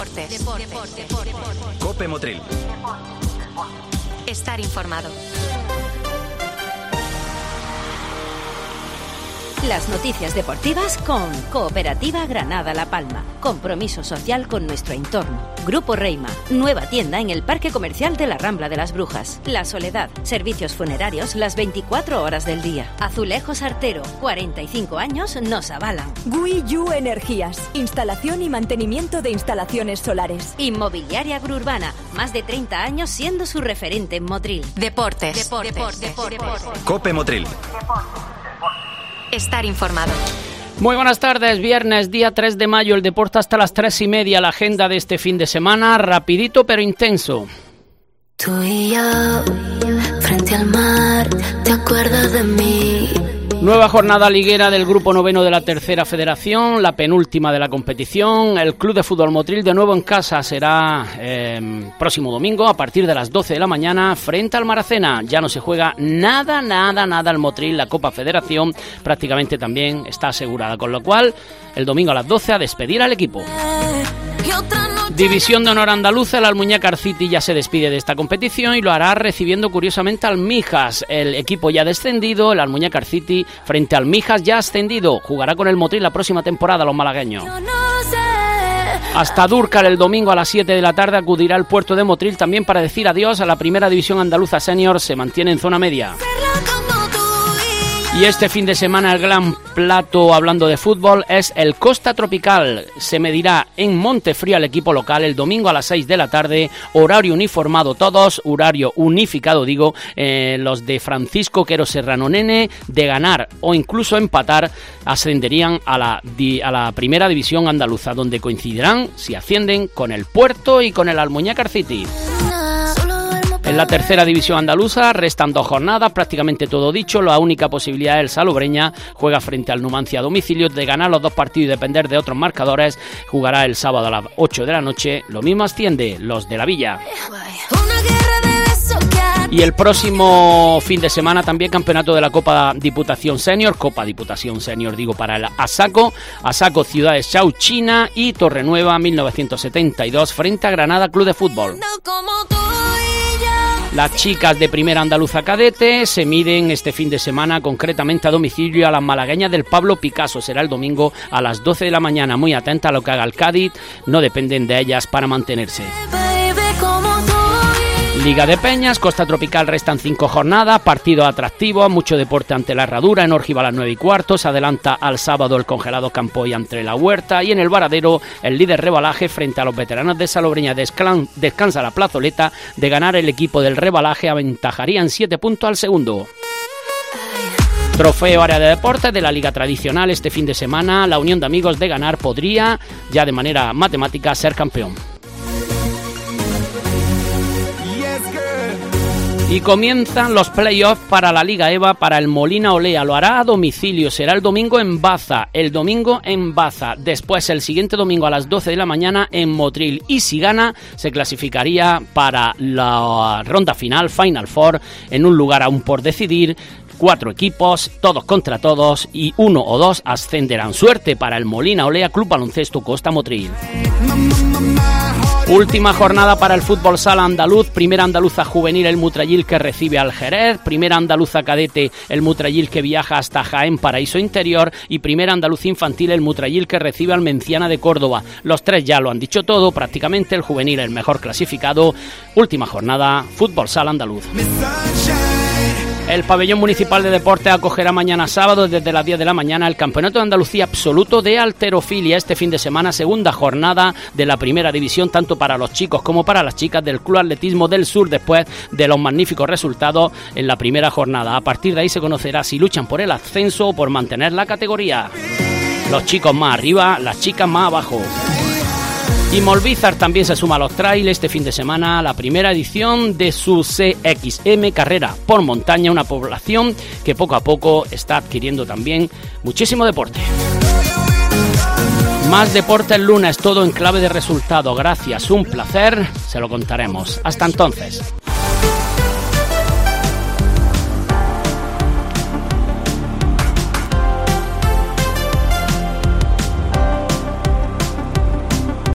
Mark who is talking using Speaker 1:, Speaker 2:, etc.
Speaker 1: Cope Motril.
Speaker 2: Estar informado.
Speaker 3: Las noticias deportivas con Cooperativa Granada La Palma. Compromiso social con nuestro entorno. Grupo Reima. Nueva tienda en el Parque Comercial de la Rambla de las Brujas. La Soledad. Servicios funerarios las 24 horas del día. Azulejos Artero. 45 años nos avalan.
Speaker 4: GUI-YU Energías. Instalación y mantenimiento de instalaciones solares.
Speaker 3: Inmobiliaria Gruurbana. Más de 30 años siendo su referente en Motril.
Speaker 2: Deportes.
Speaker 1: Cope Motril.
Speaker 2: Estar informado.
Speaker 5: Muy buenas tardes, viernes, día 3 de mayo, el deporte hasta las 3:30, la agenda de este fin de semana, rapidito pero intenso.
Speaker 6: Tú y yo, frente al mar, ¿te acuerdas de mí?
Speaker 5: Nueva jornada liguera del grupo noveno de la tercera federación, la penúltima de la competición. El Club de Fútbol Motril de nuevo en casa será próximo domingo a partir de las 12 de la mañana frente al Maracena. Ya no se juega nada al Motril, la Copa Federación prácticamente también está asegurada, con lo cual el domingo a las 12 a despedir al equipo. División de honor andaluza, el Almuñécar City ya se despide de esta competición y lo hará recibiendo curiosamente al Mijas. El equipo ya descendido, el Almuñécar City frente al Mijas ya ascendido. Jugará con el Motril la próxima temporada los malagueños. Hasta Dúrcal el domingo a las 7 de la tarde acudirá al puerto de Motril también para decir adiós a la primera división andaluza senior, se mantiene en zona media. Y este fin de semana el gran plato, hablando de fútbol, es el Costa Tropical. Se medirá en Montefrío al equipo local el domingo a las 6 de la tarde, horario uniformado todos, horario unificado digo, los de Francisco Quero Serrano Nene, de ganar o incluso empatar, ascenderían a la primera división andaluza, donde coincidirán, si ascienden, con el Puerto y con el Almuñécar City. En la tercera división andaluza restan 2 jornadas, prácticamente todo dicho. La única posibilidad es el Salobreña, juega frente al Numancia a domicilio. De ganar los 2 partidos y depender de otros marcadores, jugará el sábado a las 8 de la noche. Lo mismo asciende los de la Villa. Y el próximo fin de semana también campeonato de la Copa Diputación Senior digo para el Asaco Ciudades Chauchina y Torrenueva 1972 frente a Granada Club de Fútbol. Las chicas de Primera Andaluza Cadete se miden este fin de semana concretamente a domicilio a las malagueñas del Pablo Picasso. Será el domingo a las 12 de la mañana. Muy atenta a lo que haga el Cádiz, no dependen de ellas para mantenerse. Liga de Peñas, Costa Tropical restan 5 jornadas, partido atractivo, mucho deporte ante la Herradura, en Orgiva a las 9:15, se adelanta al sábado el Congelado Campoy ante la Huerta y en el Varadero el líder Rebalaje frente a los veteranos de Salobreña. Descansa la plazoleta, de ganar el equipo del Rebalaje aventajarían 7 puntos al segundo. Trofeo área de deportes de la Liga Tradicional este fin de semana, la Unión de Amigos de ganar podría ya de manera matemática ser campeón. Y comienzan los playoffs para la Liga EVA para el Molina Olea. Lo hará a domicilio, será el domingo en Baza. Después el siguiente domingo a las 12 de la mañana en Motril. Y si gana, se clasificaría para la ronda final, Final Four, en un lugar aún por decidir. 4 equipos, todos contra todos, y 1 o 2 ascenderán. Suerte para el Molina Olea Club Baloncesto Costa Motril. Última jornada para el fútbol sala andaluz. Primera andaluza juvenil, el Mutrayil que recibe al Jerez. Primera andaluza cadete, el Mutrayil que viaja hasta Jaén, Paraíso Interior. Y primera andaluza infantil, el Mutrayil que recibe al Menciana de Córdoba. Los 3 ya lo han dicho todo, prácticamente el juvenil el mejor clasificado. Última jornada, fútbol sala andaluz. El pabellón municipal de deporte acogerá mañana sábado desde las 10 de la mañana el Campeonato de Andalucía Absoluto de Halterofilia. Este fin de semana, segunda jornada de la primera división, tanto para los chicos como para las chicas del Club Atletismo del Sur, después de los magníficos resultados en la primera jornada. A partir de ahí se conocerá si luchan por el ascenso o por mantener la categoría. Los chicos más arriba, las chicas más abajo. Y Molvízar también se suma a los trail este fin de semana, la primera edición de su CXM Carrera por Montaña, una población que poco a poco está adquiriendo también muchísimo deporte. Más deporte el lunes, todo en clave de resultado. Gracias, un placer, se lo contaremos. Hasta entonces.